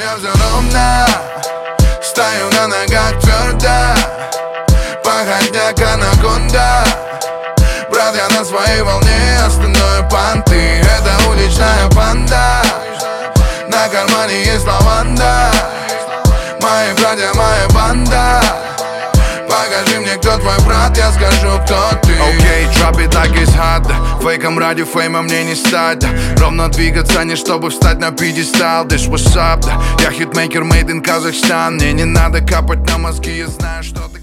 меня все ровно, стою на ногах твердо, походняк анаконда. Брат, я на своей волне, остальное понты. Это уличная банда, на кармане есть лаванда. Мои братья, моя банда. Покажи мне, кто твой брат, я скажу, кто ты. Окей, drop it like it's hot. Фейком ради фейма мне не стать, да. Ровно двигаться, не чтобы встать на пьедестал. This what's up, да. Я хитмейкер made in Казахстан. Мне не надо капать на мозги, я знаю, что ты.